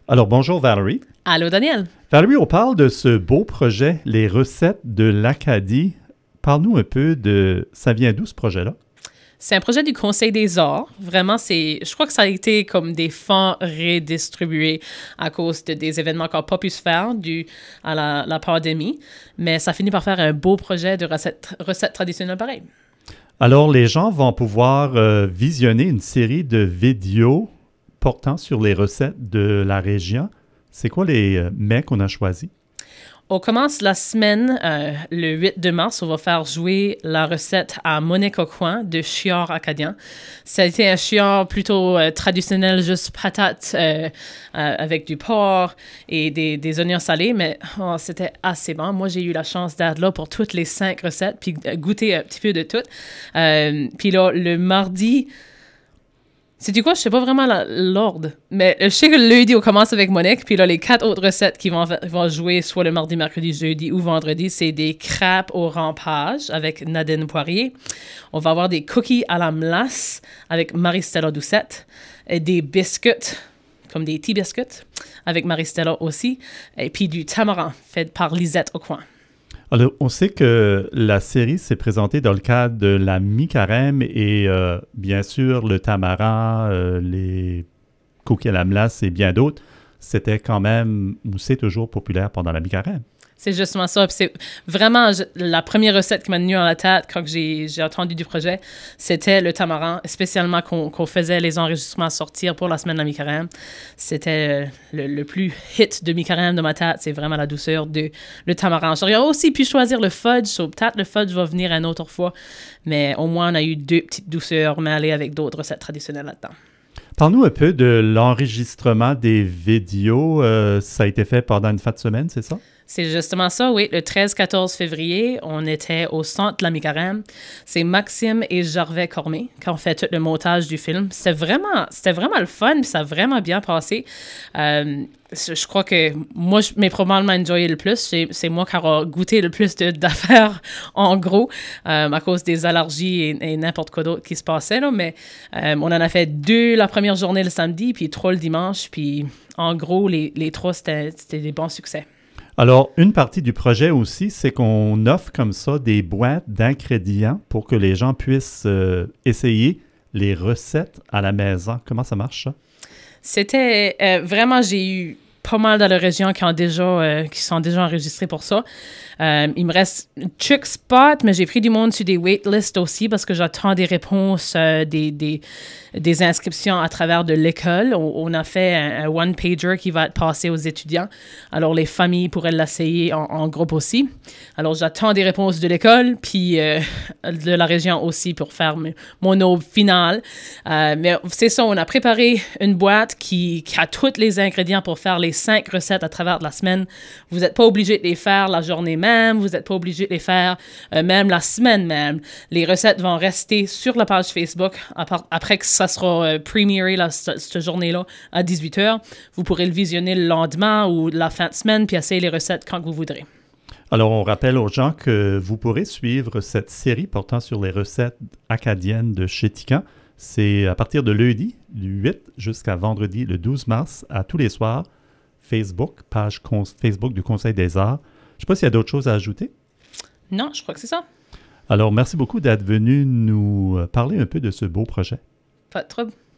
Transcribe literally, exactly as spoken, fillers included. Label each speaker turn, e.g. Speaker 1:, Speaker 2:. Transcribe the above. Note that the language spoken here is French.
Speaker 1: Alors, bonjour Valérie.
Speaker 2: Allô, Daniel.
Speaker 1: Valérie, on parle de ce beau projet, les recettes de l'Acadie. Parle-nous un peu de... Ça vient d'où, ce projet-là?
Speaker 2: C'est un projet du Conseil des arts. Vraiment, c'est, je crois que ça a été comme des fonds redistribués à cause de des événements qu'on n'a pas pu se faire dû à la, la pandémie. Mais ça finit par faire un beau projet de recettes, recettes traditionnelles pareil.
Speaker 1: Alors, les gens vont pouvoir euh, visionner une série de vidéos portant sur les recettes de la région. C'est quoi les euh, mets qu'on a choisis?
Speaker 2: On commence la semaine, euh, le huit de mars, on va faire jouer la recette à Monique au coin de chiard acadien. Ça a été un chiard plutôt euh, traditionnel, juste patates euh, euh, avec du porc et des, des oignons salés, mais oh, c'était assez bon. Moi, j'ai eu la chance d'être là pour toutes les cinq recettes, puis euh, goûter un petit peu de toutes. Euh, puis là, le mardi... Sais-tu quoi? Je sais pas vraiment la, l'ordre, mais je sais que le lundi, on commence avec Monique, puis là, les quatre autres recettes qui vont, vont jouer soit le mardi, mercredi, jeudi ou vendredi, c'est des crêpes au rampage avec Nadine Poirier. On va avoir des cookies à la melasse avec Marie-Stella Doucette, et des biscuits, comme des petits biscuits, avec Marie-Stella aussi, et puis du tamarin fait par Lisette au coin.
Speaker 1: Alors, on sait que la série s'est présentée dans le cadre de la mi-carême et euh, bien sûr le tamarin, euh, les cookies à la melasse et bien d'autres, c'était quand même, ou c'est toujours populaire pendant la mi-carême.
Speaker 2: C'est justement ça. Puis c'est vraiment je, la première recette qui m'a venue à la tête quand j'ai, j'ai entendu du projet, c'était le tamarin, spécialement qu'on, qu'on faisait les enregistrements sortir pour la semaine de la mi-carême. C'était le, le plus hit de mi-carême de ma tête. C'est vraiment la douceur de le tamarin. J'aurais aussi pu choisir le fudge. So, peut-être le fudge va venir une autre fois, mais au moins on a eu deux petites douceurs mêlées avec d'autres recettes traditionnelles là-dedans.
Speaker 1: Parle-nous un peu de l'enregistrement des vidéos. Euh, ça a été fait pendant une fin de semaine, c'est ça?
Speaker 2: C'est justement ça, oui. Le treize quatorze février, on était au centre de la mi-carême. C'est Maxime et Gervais Cormier qui ont fait tout le montage du film. C'était vraiment, c'était vraiment le fun, puis ça a vraiment bien passé. Euh, je crois que moi, je m'ai probablement enjoyé le plus. C'est, c'est moi qui ai goûté le plus de, d'affaires, en gros, euh, à cause des allergies et, et n'importe quoi d'autre qui se passait. Là. Mais euh, on en a fait deux la première journée le samedi, puis trois le dimanche. Puis en gros, les, les trois, c'était, c'était des bons succès.
Speaker 1: Alors, une partie du projet aussi, c'est qu'on offre comme ça des boîtes d'ingrédients pour que les gens puissent euh, essayer les recettes à la maison. Comment ça marche, ça?
Speaker 2: C'était euh, vraiment, j'ai eu pas mal dans la région qui, ont déjà, euh, qui sont déjà enregistrés pour ça. Euh, il me reste Chick Spot, mais j'ai pris du monde sur des waitlists aussi parce que j'attends des réponses, euh, des, des, des inscriptions à travers de l'école. On, on a fait un, un one-pager qui va être passé aux étudiants. Alors, les familles pourraient l'essayer en, en groupe aussi. Alors, j'attends des réponses de l'école, puis euh, de la région aussi pour faire mon aube finale. Euh, mais c'est ça, on a préparé une boîte qui, qui a tous les ingrédients pour faire les cinq recettes à travers la semaine. vous n'êtes pas obligé de les faire la journée même, vous n'êtes pas obligé de les faire euh, même la semaine même. Les recettes vont rester sur la page Facebook après que ça sera euh, premieré là, cette, cette journée-là à dix-huit heures. Vous pourrez le visionner le lendemain ou la fin de semaine puis essayer les recettes quand vous voudrez.
Speaker 1: Alors, on rappelle aux gens que vous pourrez suivre cette série portant sur les recettes acadiennes de chez Tican. C'est à partir de lundi, du huit jusqu'à vendredi, le douze mars, à tous les soirs. Facebook, page con- Facebook du Conseil des arts. Je ne sais pas s'il y a d'autres choses à ajouter.
Speaker 2: Non, je crois que c'est ça.
Speaker 1: Alors, merci beaucoup d'être venu nous parler un peu de ce beau projet.
Speaker 2: Pas de trouble.